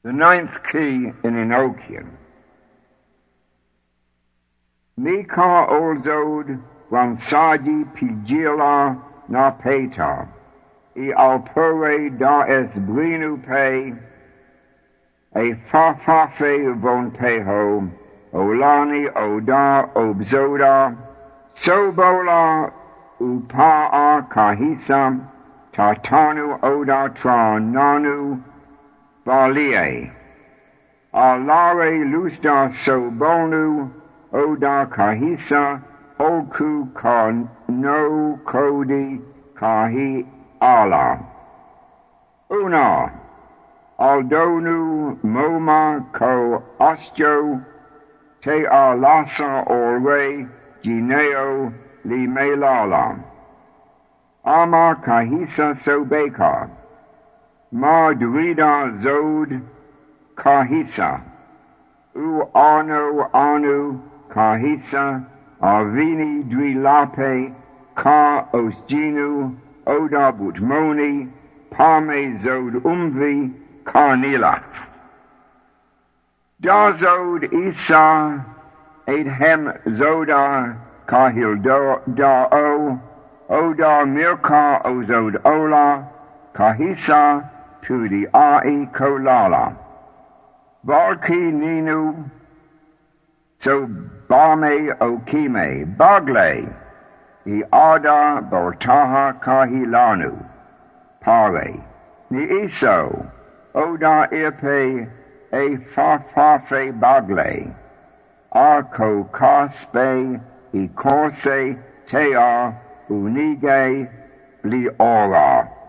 The ninth key in Enochian. Mika olzod wansadi pigila na peta, I alpore da es brinu pe, e fafafe von peho, olani oda obzoda, sobola upaa kahisa, tatanu oda trananu, Valie, alare lusda sobonu, oda kahisa, olku ka no kodi kahi ala. Una, aldonu moma ko ostjo, te alasa orwe gineo li melala. Ama kahisa sobeka. Madrida zod kahisa, u anu kahisa, avini drilape, ka osginu, oda butmoni, pame zod umvi, karnila. Da zod isa, edhem zoda, kahil da'o, oda mirka ozod ola, kahisa, to the ai kolala. Valki ninu, so bame okime, bagle, I ada bortaha kahilanu, pare, ni iso, oda irpe, e fafafe bagle, arko kaspe, I korse, tea, unige, li ora.